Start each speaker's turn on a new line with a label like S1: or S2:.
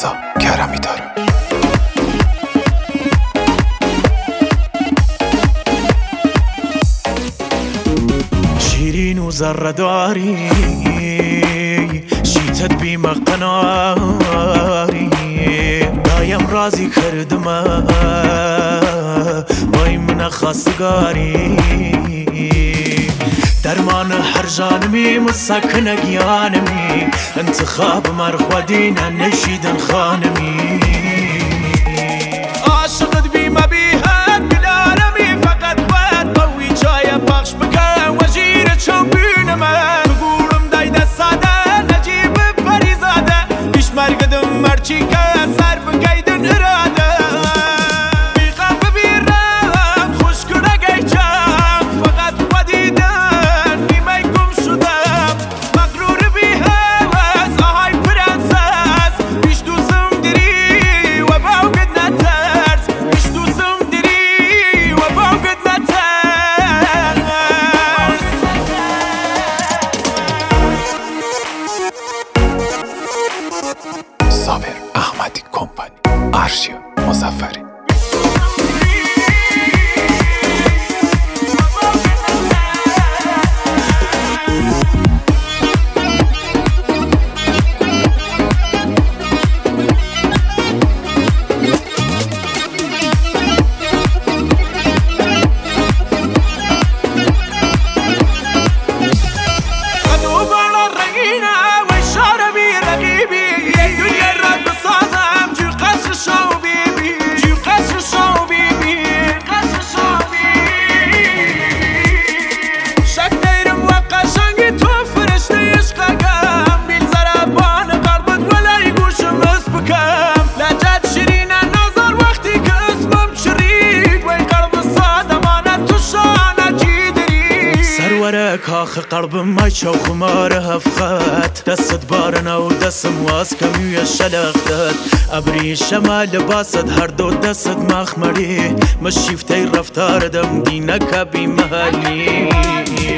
S1: رضا کرمی داره.
S2: شیرین و ذره داری شیتت بیم قناری دایم رازی کردم وای من خواستگاری درمان هر جانمی مسکن گیانمی انتخاب مرخودین نشیدن خانمی عاشقت بیم بیهد بلارمی فقط باید قوی چای بخش بکن وزیر چون بینمه بگورم دایده ساده نجیب پریزاده بیش مرگدم مرچی که سر بگیدن اراده بیقم ببیرم خوش کنه گیچم فقط خودیدن نیمه گم شدم مغرور بیهوز آهای پرنسس بیش دوزم دری و باوگد نترس بیش دوزم دری و باوگد نترس
S1: صابر احمدی کمپانی، ارشیا مظفری.
S2: کاخ قلبم ما چو خمار هفخت دست بارنا و دستم واس کمیو شلختت ابری شمال باست هر دو دست مخمری مشیفتی رفتار دم دینک بی محلی